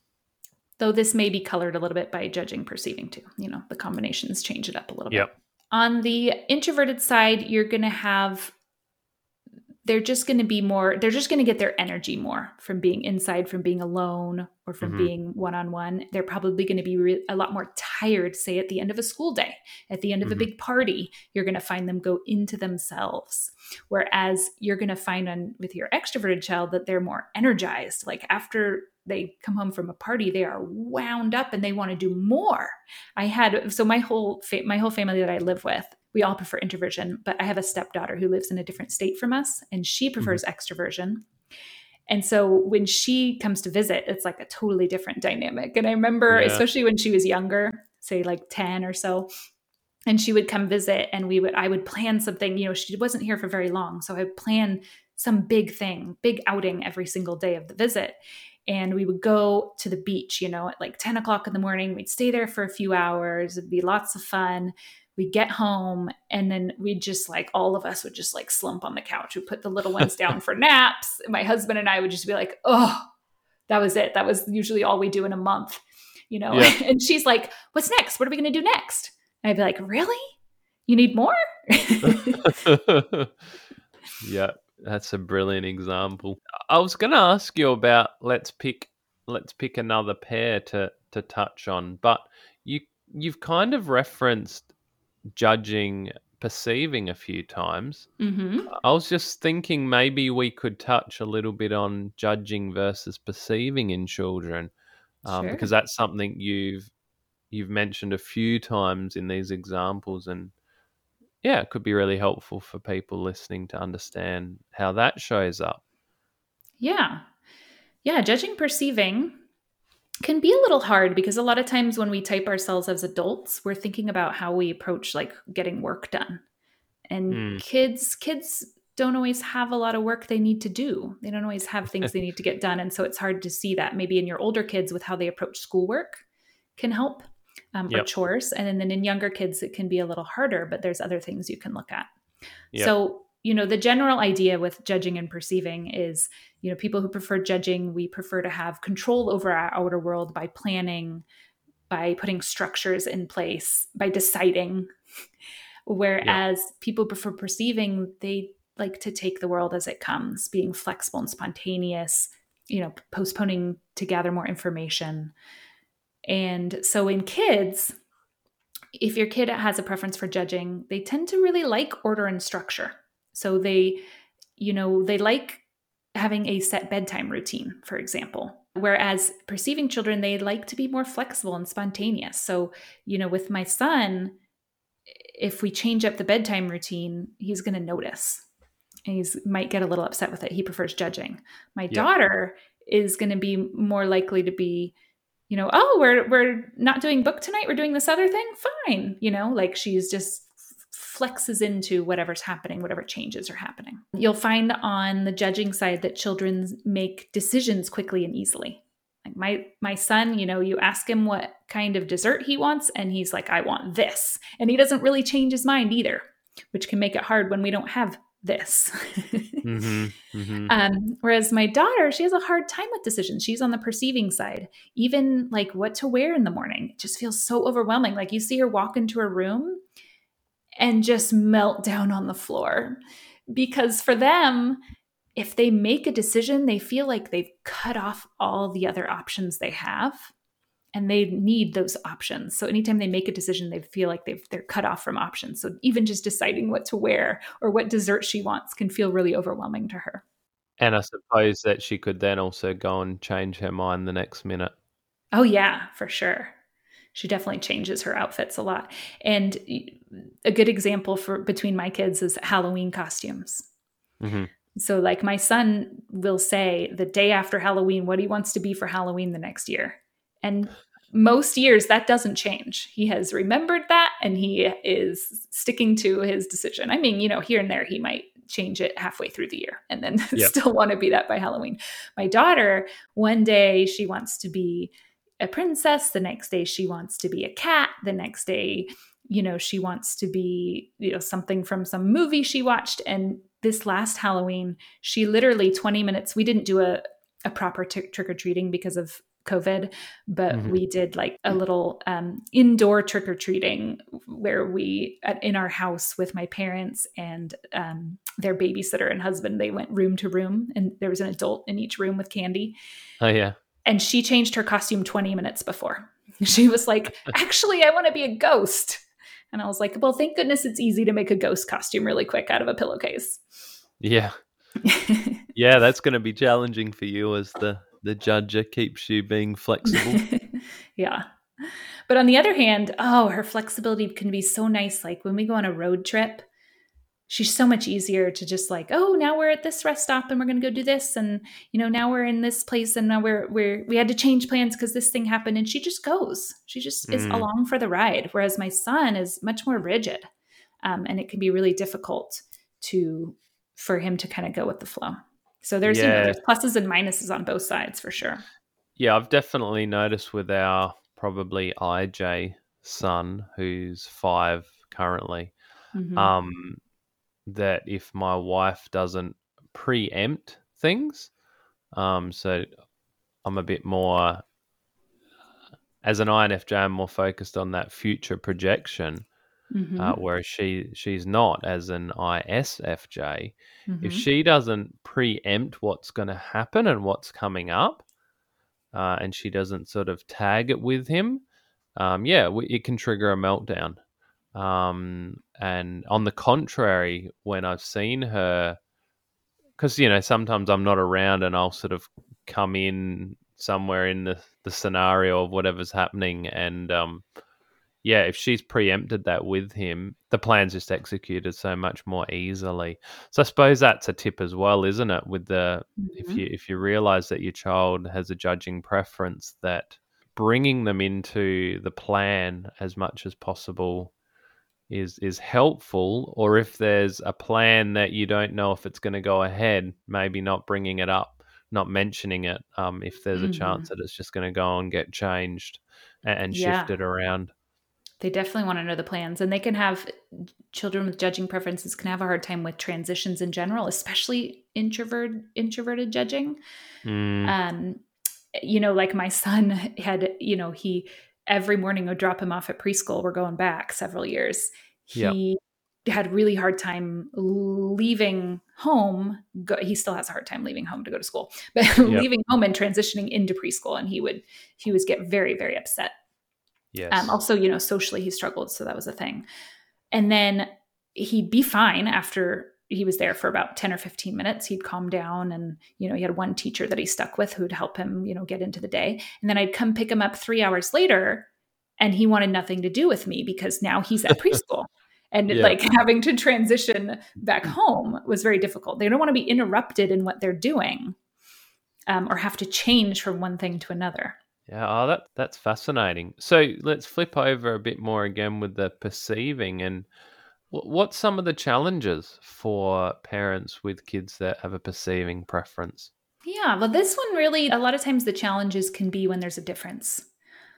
Though this may be colored a little bit by judging, perceiving too. You know, the combinations change it up a little yep. bit. On the introverted side, you're going to have, they're just going to be more, they're just going to get their energy more from being inside, from being alone, or from mm-hmm. being one-on-one. They're probably going to be re- a lot more tired, say at the end of a school day, at the end of mm-hmm. a big party. You're going to find them go into themselves. Whereas you're going to find on with your extroverted child that they're more energized. Like after they come home from a party, they are wound up and they want to do more. I had, so my whole, fa- my whole family that I live with, we all prefer introversion, but I have a stepdaughter who lives in a different state from us, and she prefers mm-hmm. extroversion. And so when she comes to visit, it's like a totally different dynamic. And I remember, yeah. especially when she was younger, say like ten or so, and she would come visit, and we would, I would plan something, you know, she wasn't here for very long. So I would plan some big thing, big outing every single day of the visit. and we would go to the beach, you know, at like ten o'clock in the morning. We'd stay there for a few hours. It'd be lots of fun. We'd get home, and then we'd just like, all of us would just like slump on the couch. We'd put the little ones down for naps. My husband and I would just be like, oh, that was it. That was usually all we do in a month, you know? Yeah. And she's like, what's next? What are we going to do next? And I'd be like, really? You need more? Yeah, that's a brilliant example. I was going to ask you about let's pick let's pick another pair to to touch on, but you you've kind of referenced judging, perceiving a few times. Mm-hmm. I was just thinking maybe we could touch a little bit on judging versus perceiving in children, um, Sure. because that's something you've you've mentioned a few times in these examples, and yeah, it could be really helpful for people listening to understand how that shows up. Yeah. Yeah. Judging, perceiving can be a little hard because a lot of times when we type ourselves as adults, we're thinking about how we approach like getting work done. And Mm. kids, kids don't always have a lot of work they need to do. They don't always have things they need to get done. And so it's hard to see that. Maybe in your older kids with how they approach schoolwork can help, um, or Yep. chores. And then in younger kids, it can be a little harder, but there's other things you can look at. Yep. So, you know, the general idea with judging and perceiving is, you know, people who prefer judging, we prefer to have control over our outer world by planning, by putting structures in place, by deciding. Whereas people prefer perceiving, they like to take the world as it comes, being flexible and spontaneous, you know, postponing to gather more information. And so in kids, if your kid has a preference for judging, they tend to really like order and structure. So they, you know, they like having a set bedtime routine, for example. Whereas perceiving children, they like to be more flexible and spontaneous. So, you know, with my son, if we change up the bedtime routine, he's going to notice. And he's might get a little upset with it. He prefers judging. My Yeah. daughter is going to be more likely to be, you know, oh, we're we're not doing book tonight. We're doing this other thing. Fine. You know, like she's just flexes into whatever's happening, whatever changes are happening. You'll find on the judging side that children make decisions quickly and easily. Like my my son, you know, you ask him what kind of dessert he wants, and he's like, I want this. And he doesn't really change his mind either, which can make it hard when we don't have this. Mm-hmm. Mm-hmm. Um, whereas my daughter, she has a hard time with decisions. She's on the perceiving side. Even like what to wear in the morning, it just feels so overwhelming. Like you see her walk into her room and just melt down on the floor. Because for them, if they make a decision, they feel like they've cut off all the other options they have. And they need those options. So anytime they make a decision, they feel like they've, they're cut off from options. So even just deciding what to wear or what dessert she wants can feel really overwhelming to her. And I suppose that she could then also go and change her mind the next minute. Oh, yeah, for sure. She definitely changes her outfits a lot. And a good example for between my kids is Halloween costumes. Mm-hmm. So like my son will say the day after Halloween what he wants to be for Halloween the next year. And most years that doesn't change. He has remembered that and he is sticking to his decision. I mean, you know, here and there he might change it halfway through the year and then Yep. still want to be that by Halloween. My daughter, one day she wants to be a princess. The next day she wants to be a cat. The next day, you know, she wants to be, you know, something from some movie she watched. And this last Halloween, she literally twenty minutes, we didn't do a, a proper t- trick-or-treating because of COVID, but Mhm. we did like a little um, indoor trick-or-treating where we, at, in our house with my parents and um, their babysitter and husband, they went room to room and there was an adult in each room with candy. Oh, yeah. And she changed her costume twenty minutes before. She was like, actually, I want to be a ghost. And I was like, well, thank goodness it's easy to make a ghost costume really quick out of a pillowcase. Yeah. Yeah, that's going to be challenging for you as the, the judger keeps you being flexible. Yeah. But on the other hand, oh, her flexibility can be so nice. Like when we go on a road trip, she's so much easier to just like, oh, now we're at this rest stop and we're going to go do this. And, you know, now we're in this place and now we're, we're, we had to change plans because this thing happened. And she just goes, she just is Mm. along for the ride. Whereas my son is much more rigid. Um, and it can be really difficult to, for him to kind of go with the flow. So there's, you know, Yeah. there's pluses and minuses on both sides for sure. Yeah, I've definitely noticed with our probably I J son, who's five currently, Mhm. um, that if my wife doesn't preempt things, um, so I'm a bit more, as an I N F J, I'm more focused on that future projection, Mhm. uh, whereas she she's not as an I S F J. If Mhm. she doesn't preempt what's going to happen and what's coming up, uh, and she doesn't sort of tag it with him, um, yeah, w- it can trigger a meltdown. Um, and on the contrary, when I've seen her, because, you know, sometimes I'm not around and I'll sort of come in somewhere in the, the scenario of whatever's happening. And um, yeah, if she's preempted that with him, the plan's just executed so much more easily. So I suppose that's a tip as well, isn't it? With the, if Mhm. you if you realize that your child has a judging preference, that bringing them into the plan as much as possible is is helpful. Or if there's a plan that you don't know if it's going to go ahead, maybe not bringing it up, not mentioning it, um, if there's a chance Mhm. that it's just going to go and get changed and, and Yeah. shifted around. They definitely want to know the plans, and they can have children with judging preferences can have a hard time with transitions in general, especially introvert introverted judging. Mm, Um, you know, like my son had, you know, he every morning would drop him off at preschool. We're going back several years. yeah. He had really hard time leaving home. Go, he still has a hard time leaving home to go to school, but Yep. leaving home and transitioning into preschool, and he would he was get very very upset. Yes. Um, also, you know, socially he struggled, so that was a thing. And then he'd be fine after he was there for about ten or fifteen minutes. He'd calm down, and, you know, he had one teacher that he stuck with who'd help him, you know, get into the day. And then I'd come pick him up three hours later, and he wanted nothing to do with me because now he's at preschool. And Yeah. like having to transition back home was very difficult. They don't want to be interrupted in what they're doing, um, or have to change from one thing to another. Yeah, oh, that that's fascinating. So let's flip over a bit more again with the perceiving, and wh- what's some of the challenges for parents with kids that have a perceiving preference? Yeah, well, this one really, a lot of times the challenges can be when there's a difference.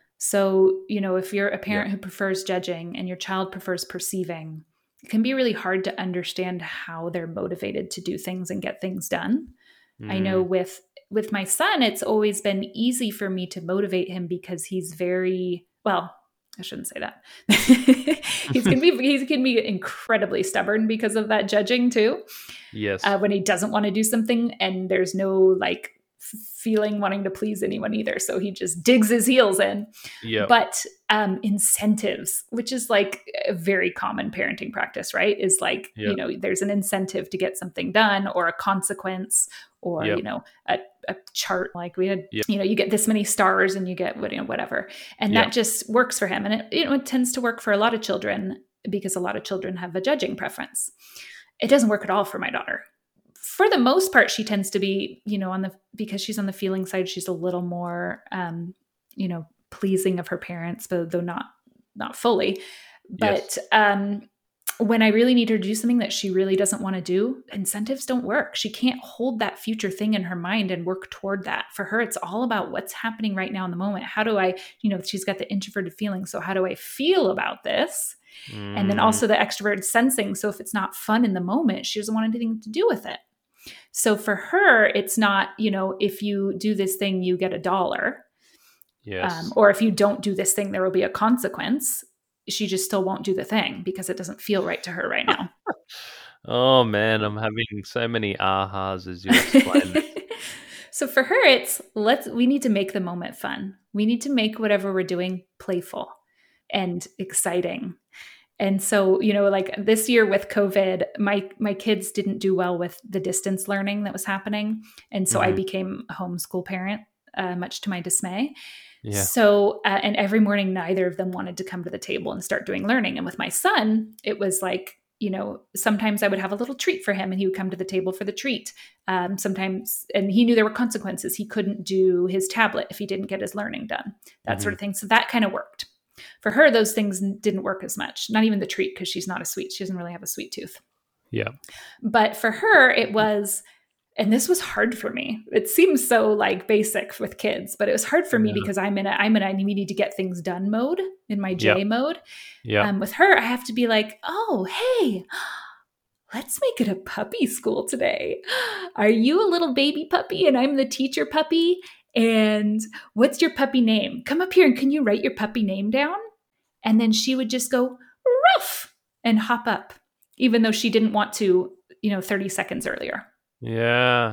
So, you know, if you're a parent Yeah. who prefers judging and your child prefers perceiving, it can be really hard to understand how they're motivated to do things and get things done. I know Mm, with with my son, it's always been easy for me to motivate him because he's very, well, I shouldn't say that. he's can be he can be incredibly stubborn because of that judging too. yes. Uh, when he doesn't want to do something, and there's no like f- feeling wanting to please anyone either, so he just digs his heels in. Yeah. But um, incentives, which is like a very common parenting practice, right? Is like, Yeah. you know, there's an incentive to get something done, or a consequence, or, Yep. you know, a, a chart. Like we had, Yep. you know, you get this many stars and you get what, you know, whatever. And Yep. that just works for him. And it, you know, it tends to work for a lot of children because a lot of children have a judging preference. It doesn't work at all for my daughter. For the most part, she tends to be, you know, on the, because she's on the feeling side, she's a little more, um, you know, pleasing of her parents, but though not, not fully. But Yes. um, when I really need her to do something that she really doesn't want to do, incentives don't work. She can't hold that future thing in her mind and work toward that. For her, it's all about what's happening right now in the moment. How do I, you know, she's got the introverted feeling. So how do I feel about this? And then Mm, also the extroverted sensing. So if it's not fun in the moment, she doesn't want anything to do with it. So for her, it's not, you know, if you do this thing, you get a dollar. yes. Um, or if you don't do this thing, there will be a consequence. She just still won't do the thing because it doesn't feel right to her right now. Oh man, I'm having so many ahas as you explain this. So for her, it's let's, we need to make the moment fun. We need to make whatever we're doing playful and exciting. And so, you know, like this year with COVID, my my kids didn't do well with the distance learning that was happening. And so I Mhm. became a homeschool parent, uh, much to my dismay. Yeah. So, uh, and every morning, neither of them wanted to come to the table and start doing learning. And with my son, it was like, you know, sometimes I would have a little treat for him and he would come to the table for the treat. Um, sometimes, and he knew there were consequences. He couldn't do his tablet if he didn't get his learning done, that sort of thing. So that kind of worked. For her, those things didn't work as much. Not even the treat, because she's not a sweet. She doesn't really have a sweet tooth. Yeah. But for her, it was, and this was hard for me. It seems so like basic with kids, but it was hard for me Yeah. because I'm in a, I'm in a, we need to get things done mode in my J Yep. mode. Yeah. Um, with her, I have to be like, oh, hey, let's make it a puppy school today. Are you a little baby puppy and I'm the teacher puppy? And what's your puppy name? Come up here and can you write your puppy name down? And then she would just go ruff and hop up, even though she didn't want to, you know, thirty seconds earlier. Yeah.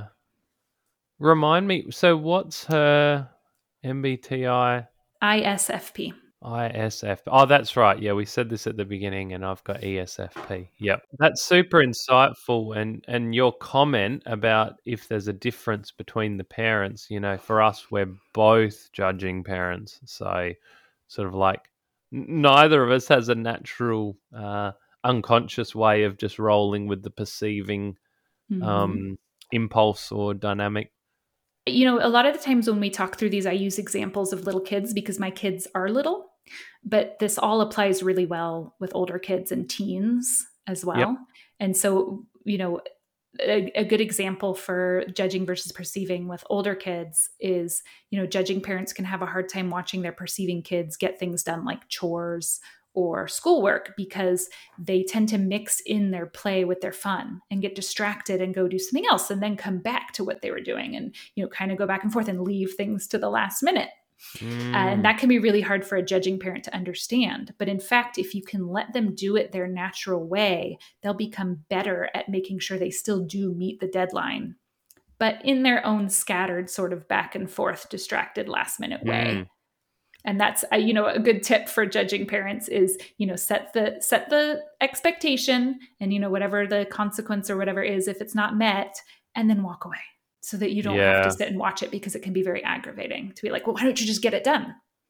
Remind me, so what's her M B T I? I S F P. I S F P. Oh, that's right. Yeah, we said this at the beginning and I've got E S F P. Yep. That's super insightful. And, and your comment about if there's a difference between the parents, you know, for us, we're both judging parents. So sort of like n- neither of us has a natural uh, unconscious way of just rolling with the perceiving Mhm. um, impulse or dynamic. You know, a lot of the times when we talk through these, I use examples of little kids because my kids are little, but this all applies really well with older kids and teens as well. Yep. And so, you know, a, a good example for judging versus perceiving with older kids is, you know, judging parents can have a hard time watching their perceiving kids get things done like chores or schoolwork because they tend to mix in their play with their fun and get distracted and go do something else and then come back to what they were doing and, you know, kind of go back and forth and leave things to the last minute. Mm. And that can be really hard for a judging parent to understand. But in fact, if you can let them do it their natural way, they'll become better at making sure they still do meet the deadline, but in their own scattered sort of back and forth, distracted last minute way. Mm. And that's, uh, you know, a good tip for judging parents is, you know, set the set the expectation and, you know, whatever the consequence or whatever is, if it's not met, and then walk away so that you don't have Yeah. to sit and watch it because it can be very aggravating to be like, well, why don't you just get it done?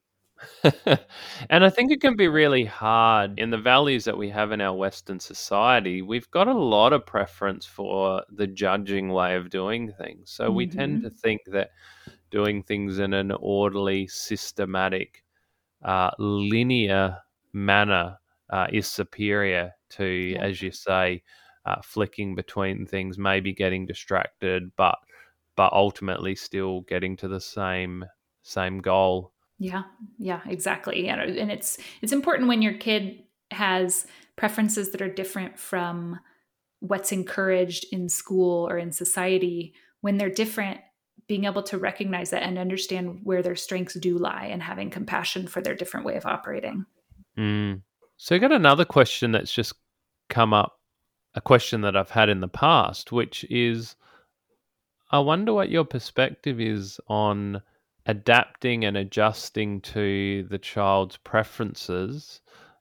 And I think it can be really hard in the values that we have in our Western society. We've got a lot of preference for the judging way of doing things. So we tend to think that doing things in an orderly, systematic, uh, linear manner uh, is superior to, Yeah. as you say, uh, flicking between things, maybe getting distracted, but but ultimately still getting to the same same goal. Yeah, yeah, exactly. And, and it's it's important when your kid has preferences that are different from what's encouraged in school or in society. When they're different, being able to recognize that and understand where their strengths do lie and having compassion for their different way of operating. Mm. So I got another question that's just come up, a question that I've had in the past, which is, I wonder what your perspective is on adapting and adjusting to the child's preferences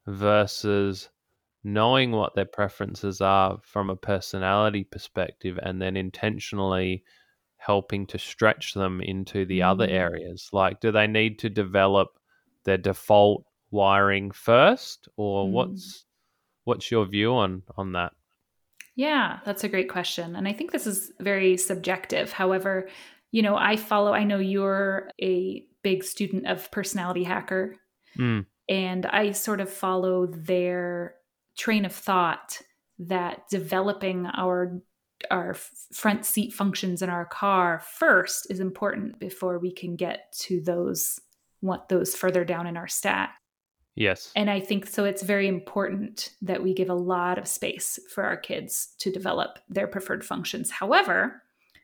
versus knowing what their preferences are from a personality perspective and then intentionally helping to stretch them into the other Mm. areas. Like, do they need to develop their default wiring first, or Mm. what's what's your view on on that? Yeah, that's a great question. And I think this is very subjective. However, you know, I follow, I know you're a big student of Personality Hacker, Mm. and I sort of follow their train of thought that developing our our front seat functions in our car first is important before we can get to those want those further down in our stack. Yes. And I think so it's very important that we give a lot of space for our kids to develop their preferred functions. However,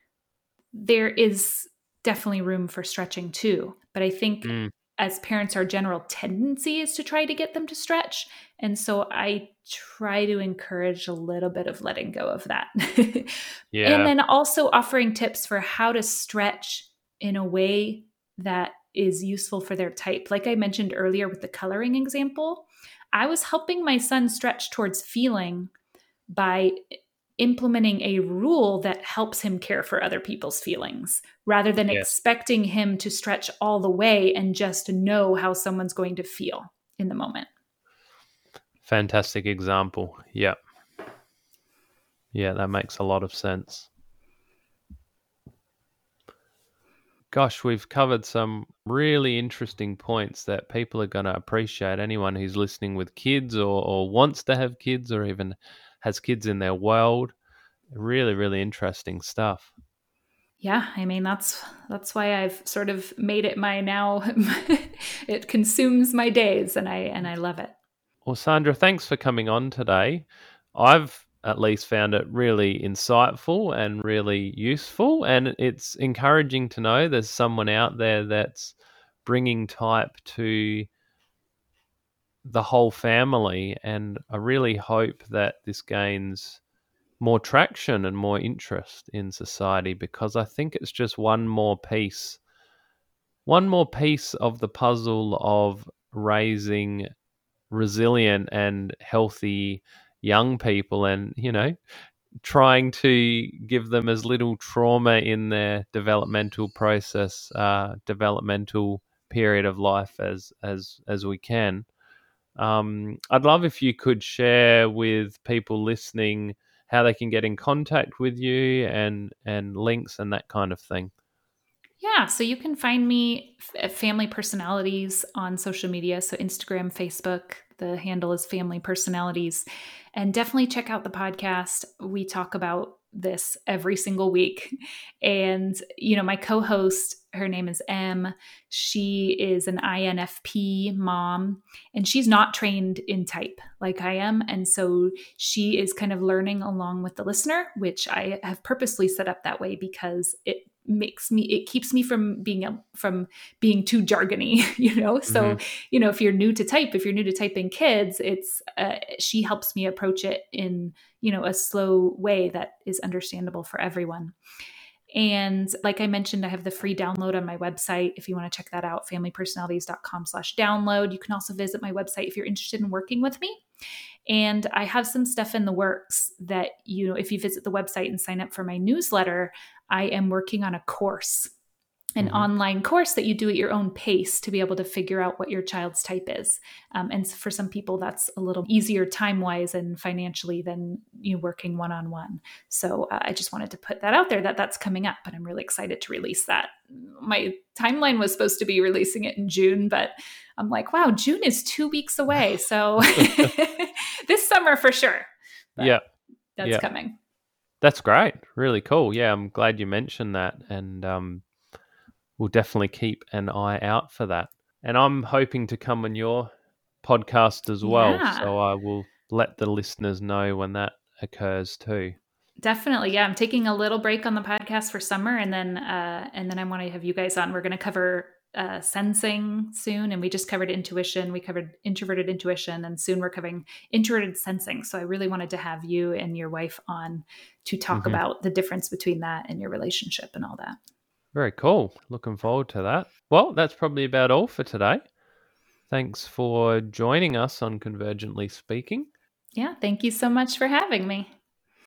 there is definitely room for stretching too. But I think Mm. as parents, our general tendency is to try to get them to stretch. And so I try to encourage a little bit of letting go of that. Yeah. And then also offering tips for how to stretch in a way that is useful for their type. Like I mentioned earlier with the coloring example, I was helping my son stretch towards feeling by implementing a rule that helps him care for other people's feelings rather than Yes. expecting him to stretch all the way and just know how someone's going to feel in the moment. Fantastic example. Yeah. Yeah, that makes a lot of sense. Gosh, we've covered some really interesting points that people are going to appreciate. Anyone who's listening with kids or, or wants to have kids or even has kids in their world. Really, really interesting stuff. Yeah, I mean, that's that's why I've sort of made it my now. It consumes my days, and I and I love it. Well, Sandra, thanks for coming on today. I've at least found it really insightful and really useful, and it's encouraging to know there's someone out there that's bringing type to the whole family, and I really hope that this gains more traction and more interest in society, because I think it's just one more piece, one more piece of the puzzle of raising resilient and healthy young people, and, you know, trying to give them as little trauma in their developmental process, uh, developmental period of life as as as we can. Um, I'd love if you could share with people listening how they can get in contact with you, and and links and that kind of thing. Yeah, so you can find me at Family Personalities on social media. So Instagram, Facebook, the handle is Family Personalities. And definitely check out the podcast. We talk about this every single week. And, you know, my co-host, her name is Em. She is an I N F P mom, and she's not trained in type like I am. And so she is kind of learning along with the listener, which I have purposely set up that way because it makes me, it keeps me from being, from being too jargony, you know? So, Mm-hmm. you know, if you're new to type, if you're new to typing kids, it's, uh, she helps me approach it in, you know, a slow way that is understandable for everyone. And like I mentioned, I have the free download on my website. If you want to check that out, familypersonalities.com slash download. You can also visit my website if you're interested in working with me. And I have some stuff in the works that, you know, if you visit the website and sign up for my newsletter, I am working on a course, an mm-hmm. online course that you do at your own pace to be able to figure out what your child's type is. Um, and for some people, that's a little easier time-wise and financially than you know, working one-on-one. So uh, I just wanted to put that out there that that's coming up, and I'm really excited to release that. My timeline was supposed to be releasing it in June, but I'm like, wow, June is two weeks away. So this summer for sure. But yeah. That's yeah. coming. That's great. Really cool. Yeah, I'm glad you mentioned that. And um, we'll definitely keep an eye out for that. And I'm hoping to come on your podcast as well. Yeah. So I will let the listeners know when that occurs too. Definitely. Yeah. I'm taking a little break on the podcast for summer, and then, uh, and then I want to have you guys on. We're going to cover uh, sensing soon. And we just covered intuition. We covered introverted intuition, and soon we're covering introverted sensing. So I really wanted to have you and your wife on to talk mm-hmm. about the difference between that and your relationship and all that. Very cool. Looking forward to that. Well, that's probably about all for today. Thanks for joining us on Convergently Speaking. Yeah. Thank you so much for having me.